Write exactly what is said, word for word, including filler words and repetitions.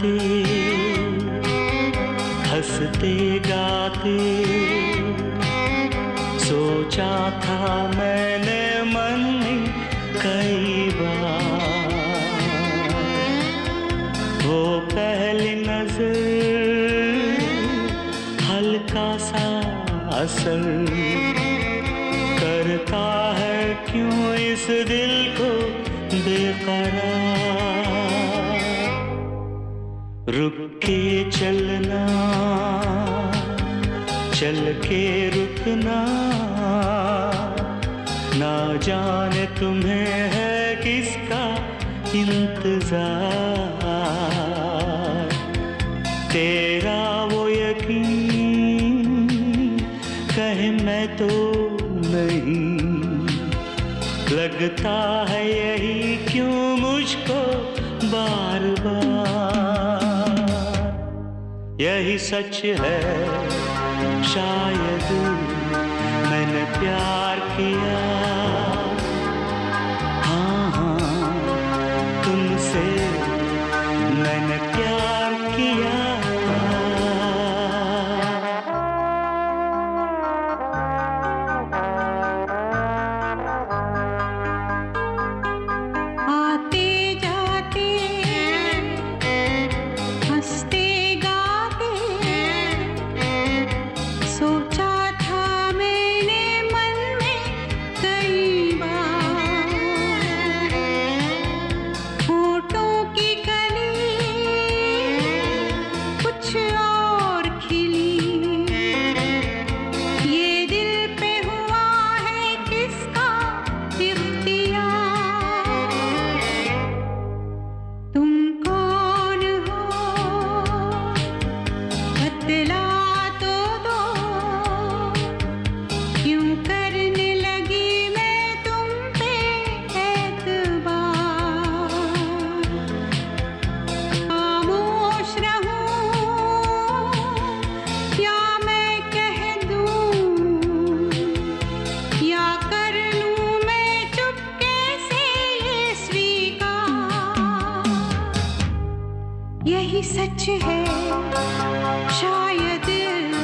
जाते हंसते गाते सोचा था मैंने मन में कई बार, वो पहली नजर हल्का सा असर करता है क्यों इस दिल को बेकरार। रुक के चलना, चल के रुकना, ना जाने तुम्हें है किसका इंतजार। तेरा वो यकीन कहे मैं तो नहीं, लगता है यही क्यों मुझको बार बार। यही सच है शायद मैंने प्यार किया, हाँ हाँ तुमसे मैंने प्यार किया। यही सच है शायद